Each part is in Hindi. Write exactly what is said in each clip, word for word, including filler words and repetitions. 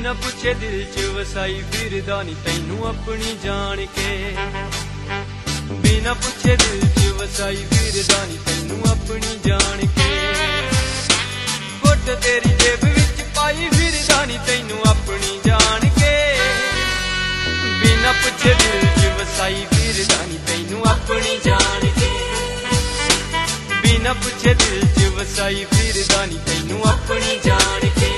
बिना पुछे दिल च वसाई फिरदा नी तैनू अपनी जान के। बिना पुछे दिल च वसाई फिरदा नी तैनू अपनी जान के। गुट तेरी जेब विच पाई फिरदा नी तैनू अपनी जान के। बिना पुछे दिल च वसाई फिरदा नी तैनू अपनी जान के। बिना पुछे दिल च वसाई फिरदा नी तैनू अपनी जान के।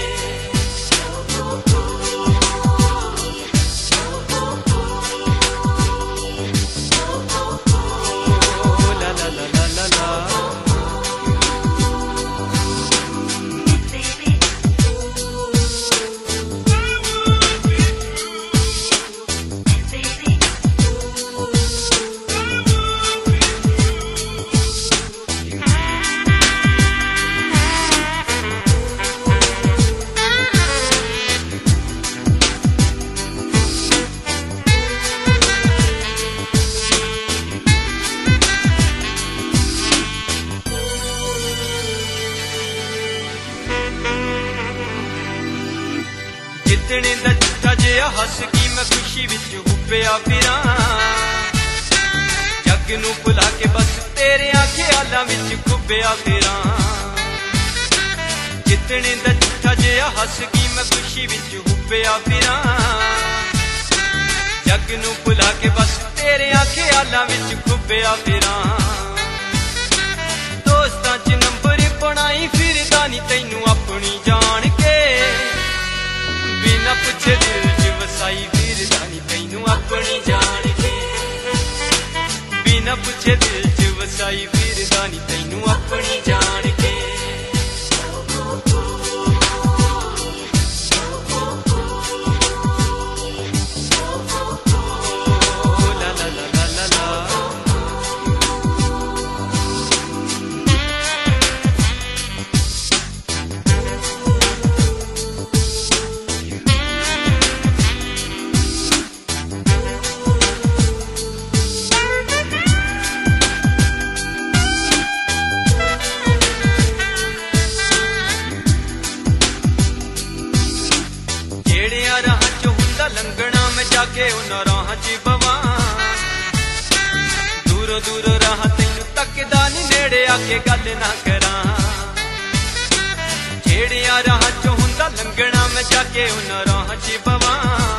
जितने दा झूठा जिहा हस की मैं खुशी विच हुब्बिया फिरां। जग नूं भुला के बस तेरियां ख्यालां विच खुब्बिया फिरां। जितने दा झूठा जिहा हस की मैं खुशी विच हुब्बिया फिरां। जग नूं भुला के बस तेरियां ख्यालां विच खुब्बिया फिरां। दोस्तां च नंबर बनाई फिरदा नी तैनू अपनी जान के। बिना पुछे दिल च वसाई फिरदा नी तैनू अपनी जान के। बिना पुछे दिल च वसाई फिरदा नी तैनू अपनी जान के। ला ला ला ला ला ला। राह च हुंदा लंघना मैं जाके उन्हां राह च बवां। दूरों दूरों राह तैनू तकदा नी नेड़े आके गल ना करां। जेड़ियां राह च हुंदा लंघना मैं जाके उन्हां राह च बवां।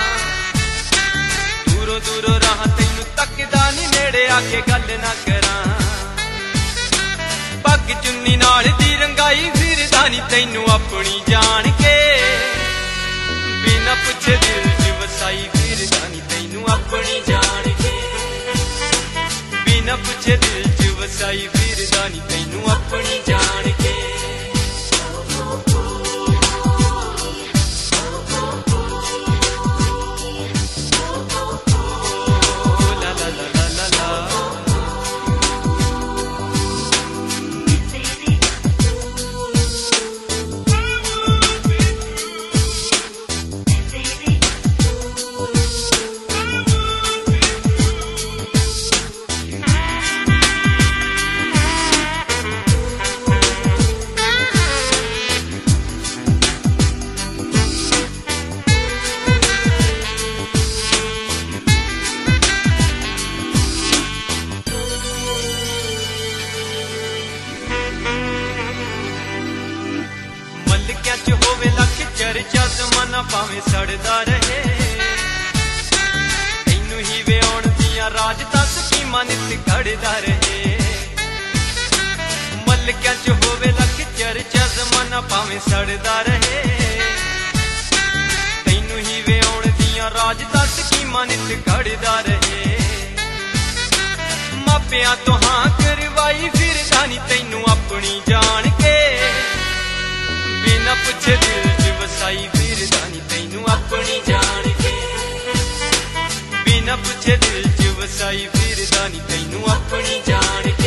दूरों दूरों राह तैनू तकदा नी नेड़े आके गल ना करां। पग चुन्नी नाल दी रंगाई फिरदा नी तैनू अपनी जान के। बिना पुछे दिल च वसाई फिरदा नी तैनू अपनी जान के। बिना पुछे दिल च वसाई फिरदा नी तैनू अपनी जान के। ला ला ला ला ला ला। मलकियां च होवे लख चर्चा जमाना भावें सड़दा रहे। तैनू ही व्याउण दियां राज दा स्कीमां नित घड़दा रहे। मलकियां च होवे लख चर्चा जमाना भावें सड़दा रहे। तैनू ही व्याउण दियां राज दा स्कीमां नित घड़दा रहे। मापियां तो हां करवाई फिरदा नी तैनू अपनी जान के। बिना पुछे दिल च वसाई फिरदा नी तैनू अपनी जान के। बिना पुछे दिल च वसाई फिरदा नी तैनू अपनी जान के।